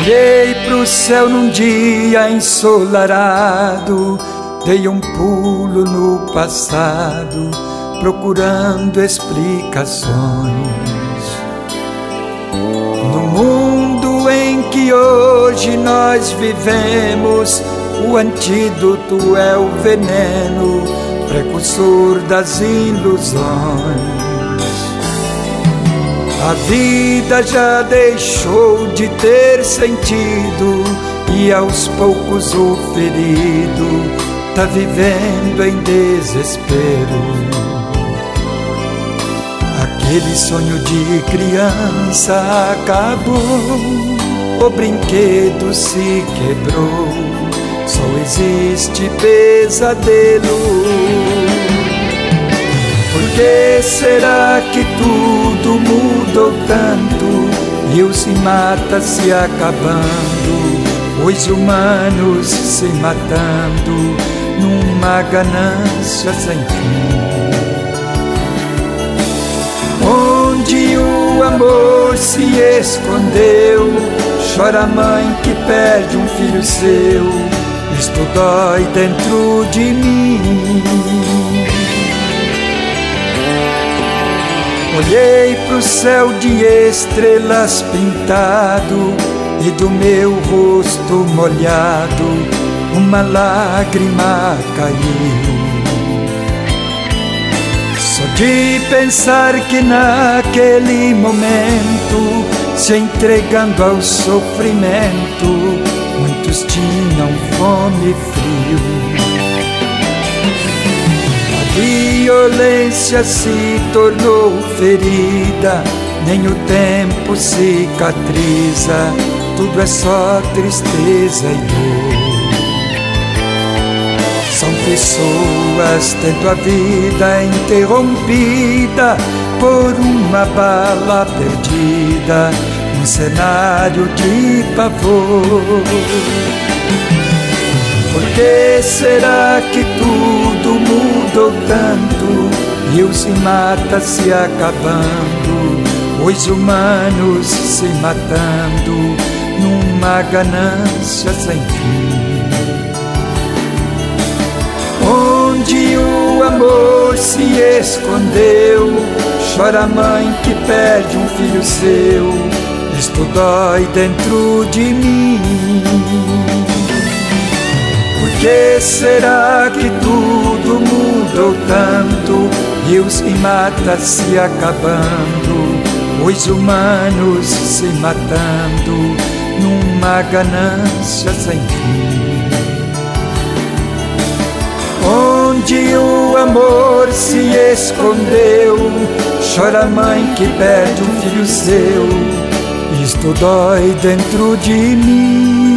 Olhei pro céu num dia ensolarado, dei um pulo no passado, procurando explicações. No mundo em que hoje nós vivemos, o antídoto é o veneno, precursor das ilusões. A vida já deixou de ter sentido e aos poucos o ferido tá vivendo em desespero. Aquele sonho de criança acabou, o brinquedo se quebrou, só existe pesadelo. Por que será que tudo mudou tanto e o se mata se acabando, os humanos se matando numa ganância sem fim? Onde o amor se escondeu, chora a mãe que perde um filho seu, isto dói dentro de mim. Olhei pro céu de estrelas pintado e do meu rosto molhado uma lágrima caiu. Só de pensar que naquele momento, se entregando ao sofrimento, muitos tinham fome e frio. A violência se tornou ferida, nem o tempo cicatriza, tudo é só tristeza e dor. São pessoas tendo a vida interrompida por uma bala perdida, um cenário de pavor. Por que será que tudo mudou tanto e o se mata se acabando, os humanos se matando numa ganância sem fim? Onde o amor se escondeu, chora a mãe que perde um filho seu, isto dói dentro de mim. Por que será que tudo mudou tanto e o se mata se acabando, os humanos se matando numa ganância sem fim? Onde o amor se escondeu, chora a mãe que perde um filho seu, isto dói dentro de mim.